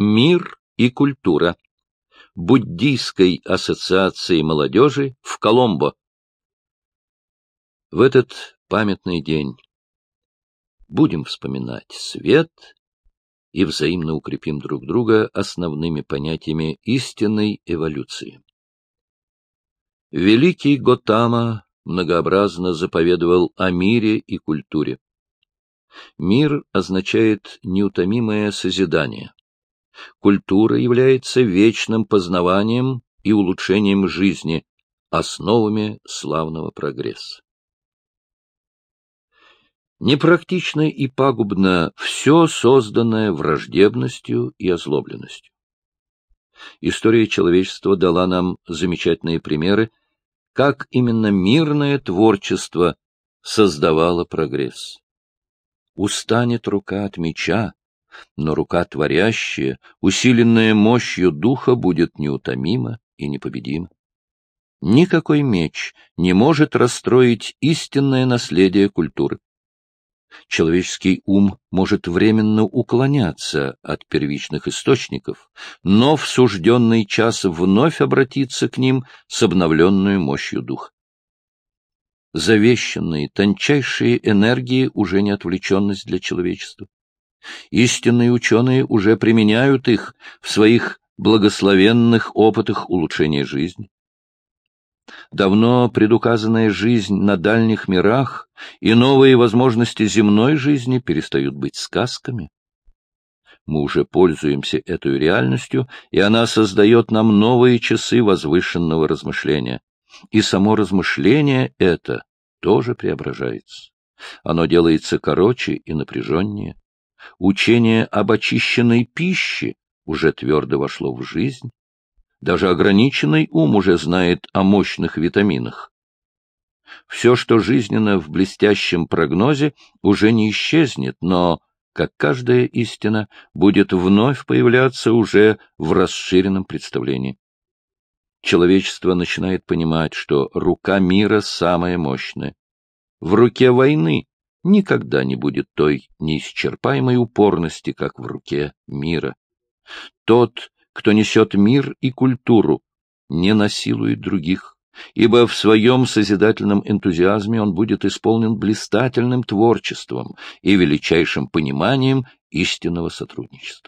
Мир и культура. Буддийской ассоциации молодежи в Коломбо. В этот памятный день будем вспоминать свет и взаимно укрепим друг друга основными понятиями истинной эволюции. Великий Готама многообразно заповедовал о мире и культуре. Мир означает неутомимое созидание. Культура является вечным познаванием и улучшением жизни, основами славного прогресса. Непрактично и пагубно все, созданное враждебностью и озлобленностью. История человечества дала нам замечательные примеры, как именно мирное творчество создавало прогресс. Устанет рука от меча, но рука творящая, усиленная мощью духа, будет неутомима и непобедима. Никакой меч не может расстроить истинное наследие культуры. Человеческий ум может временно уклоняться от первичных источников, но в сужденный час вновь обратиться к ним с обновленной мощью духа. Завещанные, тончайшие энергии уже не отвлеченность для человечества. Истинные ученые уже применяют их в своих благословенных опытах улучшения жизни. Давно предуказанная жизнь на дальних мирах и новые возможности земной жизни перестают быть сказками. Мы уже пользуемся этой реальностью, и она создает нам новые часы возвышенного размышления. И само размышление это тоже преображается. Оно делается короче и напряженнее. Учение об очищенной пище уже твердо вошло в жизнь. Даже ограниченный ум уже знает о мощных витаминах. Все, что жизненно в блестящем прогнозе, уже не исчезнет, но, как каждая истина, будет вновь появляться уже в расширенном представлении. Человечество начинает понимать, что рука мира самая мощная. В руке войны никогда не будет той неисчерпаемой упорности, как в руке мира. Тот, кто несет мир и культуру, не насилует других, ибо в своем созидательном энтузиазме он будет исполнен блистательным творчеством и величайшим пониманием истинного сотрудничества.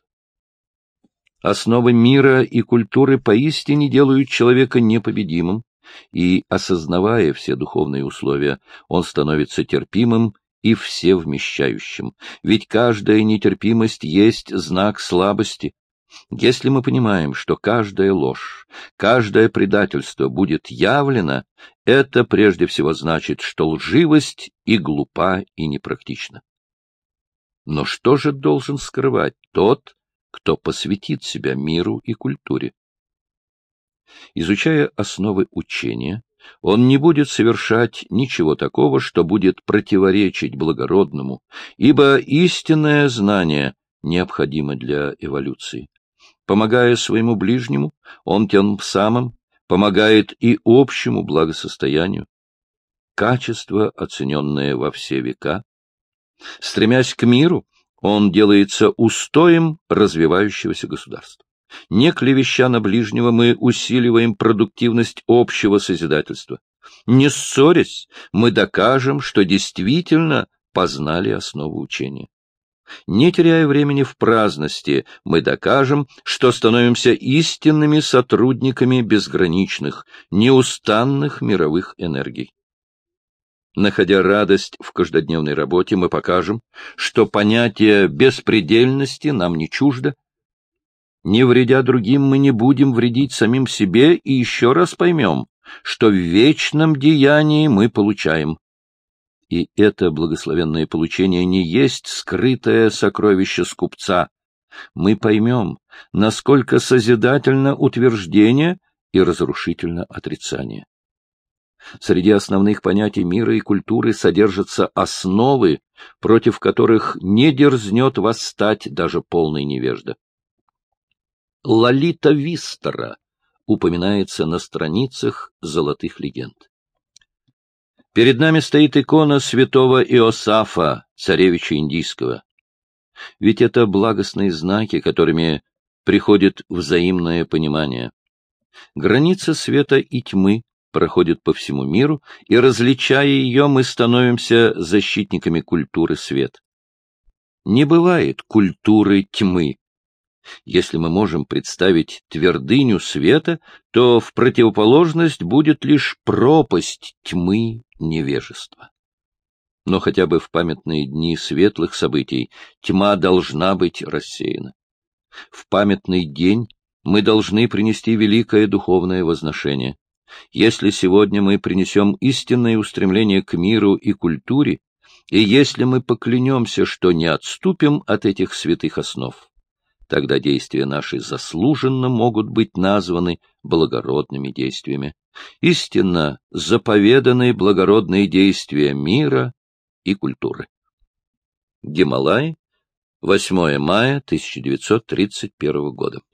Основы мира и культуры поистине делают человека непобедимым, и, осознавая все духовные условия, он становится терпимым и всевмещающим, ведь каждая нетерпимость есть знак слабости. Если мы понимаем, что каждая ложь, каждое предательство будет явлено, это прежде всего значит, что лживость и глупа, и непрактична. Но что же должен скрывать тот, кто посвятит себя миру и культуре? Изучая основы учения, он не будет совершать ничего такого, что будет противоречить благородному, ибо истинное знание необходимо для эволюции. Помогая своему ближнему, он тем самым помогает и общему благосостоянию. Качество, оцененное во все века. Стремясь к миру, он делается устоем развивающегося государства. Не клевеща на ближнего, мы усиливаем продуктивность общего созидательства. Не ссорясь, мы докажем, что действительно познали основу учения. Не теряя времени в праздности, мы докажем, что становимся истинными сотрудниками безграничных, неустанных мировых энергий. Находя радость в каждодневной работе, мы покажем, что понятие беспредельности нам не чуждо. Не вредя другим, мы не будем вредить самим себе и еще раз поймем, что в вечном деянии мы получаем. И это благословенное получение не есть скрытое сокровище скупца. Мы поймем, насколько созидательно утверждение и разрушительно отрицание. Среди основных понятий мира и культуры содержатся основы, против которых не дерзнет восстать даже полный невежда. Лолита Вистара упоминается на страницах золотых легенд. Перед нами стоит икона святого Иосафа, царевича индийского. Ведь это благостные знаки, которыми приходит взаимное понимание. Граница света и тьмы проходит по всему миру, и, различая ее, мы становимся защитниками культуры света. Не бывает культуры тьмы. Если мы можем представить твердыню света, то в противоположность будет лишь пропасть тьмы невежества. Но хотя бы в памятные дни светлых событий тьма должна быть рассеяна. В памятный день мы должны принести великое духовное возношение. Если сегодня мы принесем истинное устремление к миру и культуре, и если мы поклянемся, что не отступим от этих святых основ, тогда действия наши заслуженно могут быть названы благородными действиями. Истинно заповеданы благородные действия мира и культуры. Гималаи, 8 мая 1931 года.